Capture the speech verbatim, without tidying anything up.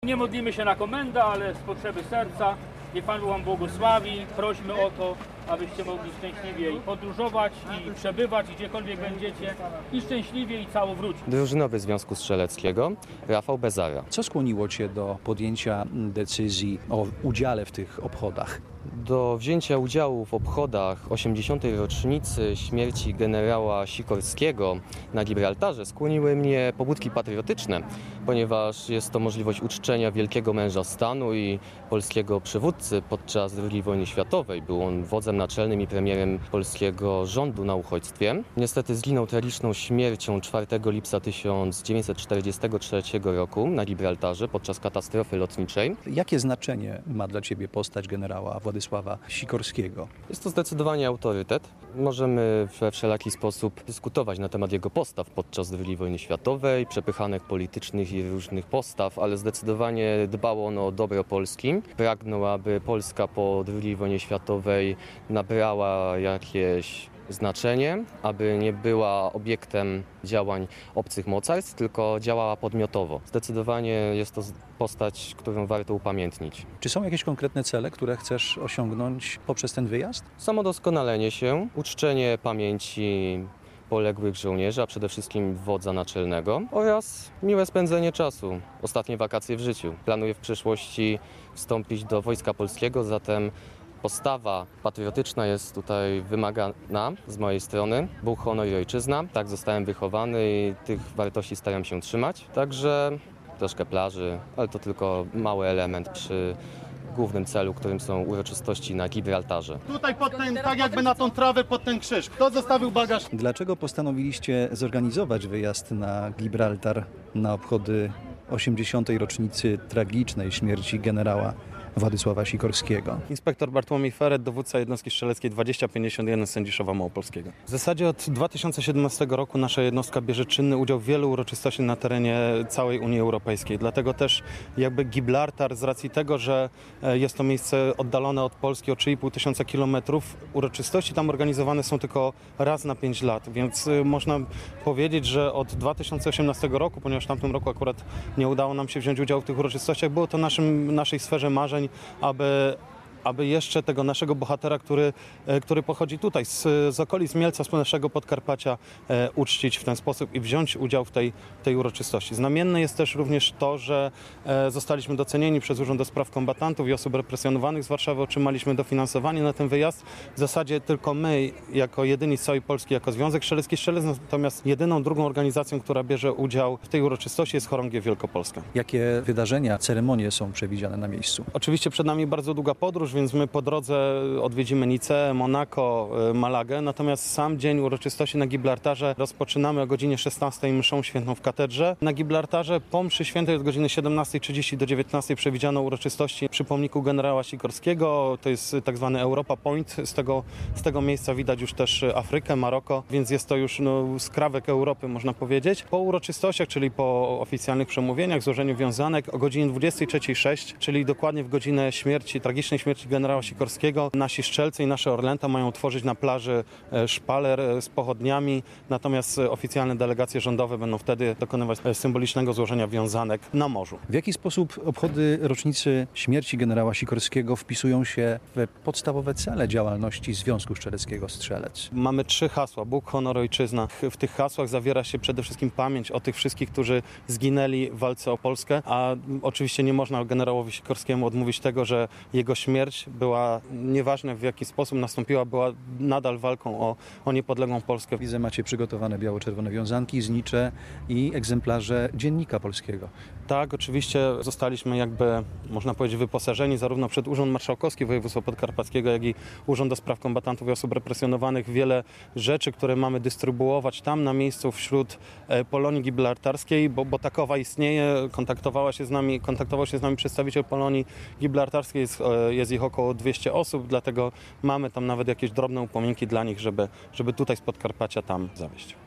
Nie modlimy się na komendę, ale z potrzeby serca. Niech Pan Wam błogosławi. Prośmy o to, abyście mogli szczęśliwie podróżować i przebywać gdziekolwiek będziecie i szczęśliwie i cało wrócić. Drużynowy Związku Strzeleckiego Rafał Bezara. Co skłoniło Cię do podjęcia decyzji o udziale w tych obchodach? Do wzięcia udziału w obchodach osiemdziesiątej rocznicy śmierci generała Sikorskiego na Gibraltarze skłoniły mnie pobudki patriotyczne, ponieważ jest to możliwość uczczenia wielkiego męża stanu i polskiego przywódcy podczas drugiej wojny światowej. Był on wodzem naczelnym i premierem polskiego rządu na uchodźstwie. Niestety zginął tragiczną śmiercią czwartego lipca tysiąc dziewięćset czterdziestego trzeciego roku na Gibraltarze podczas katastrofy lotniczej. Jakie znaczenie ma dla Ciebie postać generała Władysława Sikorskiego? Jest to zdecydowanie autorytet. Możemy we wszelaki sposób dyskutować na temat jego postaw podczas drugiej wojny światowej, przepychanek politycznych i różnych postaw, ale zdecydowanie dbał on o dobro Polski. Pragnął, aby Polska po drugiej wojnie światowej nabrała jakieś znaczenie, aby nie była obiektem działań obcych mocarstw, tylko działała podmiotowo. Zdecydowanie jest to postać, którą warto upamiętnić. Czy są jakieś konkretne cele, które chcesz osiągnąć poprzez ten wyjazd? Samodoskonalenie się, uczczenie pamięci poległych żołnierzy, a przede wszystkim wodza naczelnego oraz miłe spędzenie czasu. Ostatnie wakacje w życiu. Planuję w przyszłości wstąpić do Wojska Polskiego, zatem postawa patriotyczna jest tutaj wymagana z mojej strony. Bóg, honor i ojczyzna. Tak zostałem wychowany i tych wartości staram się trzymać. Także troszkę plaży, ale to tylko mały element przy głównym celu, którym są uroczystości na Gibraltarze. Tutaj pod ten, tak jakby na tą trawę pod ten krzyż. Kto zostawił bagaż? Dlaczego postanowiliście zorganizować wyjazd na Gibraltar na obchody osiemdziesiątej rocznicy tragicznej śmierci generała Władysława Sikorskiego? Inspektor Bartłomiej Feret, dowódca jednostki strzeleckiej dwadzieścia pięćdziesiąt jeden z Sędziszowa Małopolskiego. W zasadzie od dwa tysiące siedemnastego roku nasza jednostka bierze czynny udział w wielu uroczystościach na terenie całej Unii Europejskiej. Dlatego też jakby Gibraltar, z racji tego, że jest to miejsce oddalone od Polski o trzy i pół tysiąca kilometrów, uroczystości tam organizowane są tylko raz na pięć lat, więc można powiedzieć, że od dwa tysiące osiemnastego roku, ponieważ w tamtym roku akurat nie udało nam się wziąć udziału w tych uroczystościach, było to naszym, naszej sferze marzeń, aby, aby jeszcze tego naszego bohatera, który, który pochodzi tutaj z, z okolic Mielca, z naszego Podkarpacia, e, uczcić w ten sposób i wziąć udział w tej, tej uroczystości. Znamienne jest też również to, że e, zostaliśmy docenieni przez Urząd do Spraw Kombatantów i Osób Represjonowanych z Warszawy. Otrzymaliśmy dofinansowanie na ten wyjazd. W zasadzie tylko my, jako jedyni z całej Polski, jako Związek Strzelecki Strzelec, natomiast jedyną drugą organizacją, która bierze udział w tej uroczystości, jest Chorągiew Wielkopolska. Jakie wydarzenia, ceremonie są przewidziane na miejscu? Oczywiście przed nami bardzo długa podróż, więc my po drodze odwiedzimy Niceę, Monako, Malagę. Natomiast sam dzień uroczystości na Gibraltarze rozpoczynamy o godzinie szesnastej mszą świętą w katedrze. Na Gibraltarze po mszy świętej od godziny siedemnastej trzydzieści do dziewiętnastej przewidziano uroczystości przy pomniku generała Sikorskiego. To jest tak zwany Europa Point. Z tego, z tego miejsca widać już też Afrykę, Maroko, więc jest to już no, skrawek Europy, można powiedzieć. Po uroczystościach, czyli po oficjalnych przemówieniach, złożeniu wiązanek o godzinie dwudziestej trzeciej sześć, czyli dokładnie w godzinę śmierci, tragicznej śmierci generała Sikorskiego, nasi strzelcy i nasze orlęta mają tworzyć na plaży szpaler z pochodniami, natomiast oficjalne delegacje rządowe będą wtedy dokonywać symbolicznego złożenia wiązanek na morzu. W jaki sposób obchody rocznicy śmierci generała Sikorskiego wpisują się w podstawowe cele działalności Związku Strzeleckiego Strzelec? Mamy trzy hasła: Bóg, honor, ojczyzna. W tych hasłach zawiera się przede wszystkim pamięć o tych wszystkich, którzy zginęli w walce o Polskę, a oczywiście nie można generałowi Sikorskiemu odmówić tego, że jego śmierć była, nieważne w jaki sposób nastąpiła, była nadal walką o, o niepodległą Polskę. Widzę, macie przygotowane biało-czerwone wiązanki, znicze i egzemplarze Dziennika Polskiego. Tak, oczywiście zostaliśmy jakby, można powiedzieć, wyposażeni zarówno przez Urząd Marszałkowski Województwa Podkarpackiego, jak i Urząd do Spraw Kombatantów i Osób Represjonowanych. Wiele rzeczy, które mamy dystrybuować tam na miejscu wśród Polonii Gibraltarskiej, bo, bo takowa istnieje. Kontaktowała się z nami, kontaktował się z nami przedstawiciel Polonii Gibraltarskiej, jest, jest ich około dwieście osób, dlatego mamy tam nawet jakieś drobne upominki dla nich, żeby, żeby tutaj z Podkarpacia tam zawieźć.